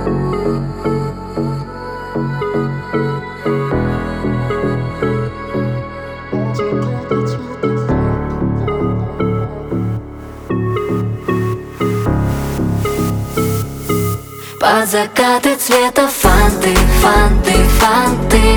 Под закаты цвета фанты, фанты, фанты.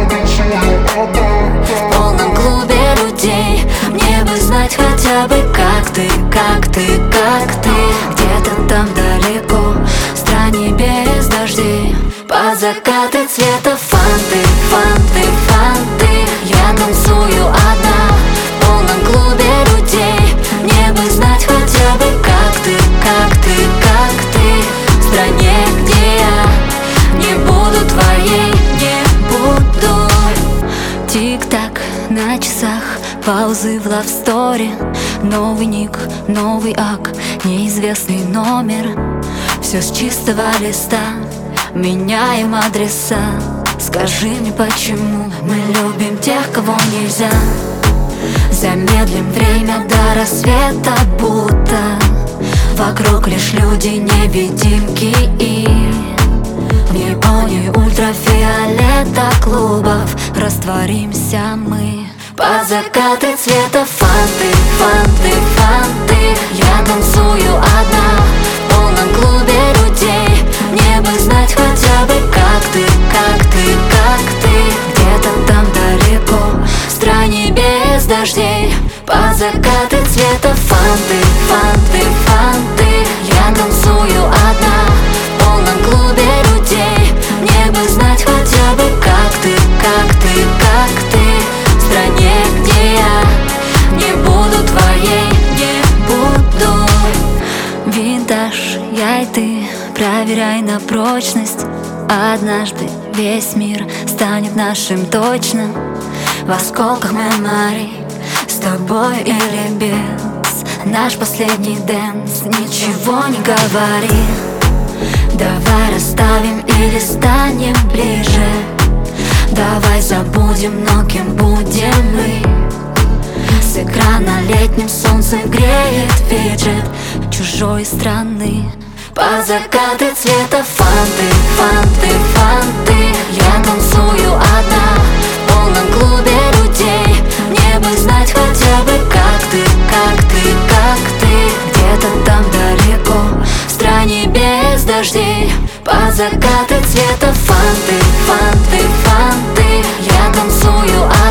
В полном клубе людей мне бы знать хотя бы, как ты, как ты, как ты. Где-то там далеко, в стране без дождей. Под закаты цвета фанты, фанты, фанты. Я танцую одна в полном клубе людей. Мне бы знать хотя бы, как ты, как ты, как ты. В стране, где я не буду твоей, не буду. Тик-так на часах, паузы в лавсторе. Новый ник, новый ак, неизвестный номер. Все с чистого листа, меняем адреса. Скажи мне, почему мы любим тех, кого нельзя. Замедлим время до рассвета, будто вокруг лишь люди-невидимки. И в небоне ультрафиолета клубов растворимся мы. Под закаты цвета фанты, фанты, фанты. Я танцую одна в полном клубе людей. Мне бы знать хотя бы, как ты, как ты, как ты. Где-то там далеко, в стране без дождей. Под закаты цвета фанты, фанты, фанты. Я танцую одна в полном клубе людей. Мне бы знать хотя бы, как ты, как ты, как ты. В стране, где я не буду твоей, не буду. Винтаж, я и ты, проверяй на прочность. Однажды весь мир станет нашим точно. В осколках меморий, с тобой или без. Наш последний дэнс, ничего не говори. Давай расставим или станем ближе. Давай забудем, но кем будем мы? С экрана летним солнцем греет виджет чужой страны. Под закаты цвета фанты, фанты, фанты. Я танцую одна в полном клубе людей. Мне бы знать хотя бы, как ты, как ты, как ты. Где-то там далеко, в стране без дождей. Под закаты цвета фанты, фанты, фанты. Я танцую одна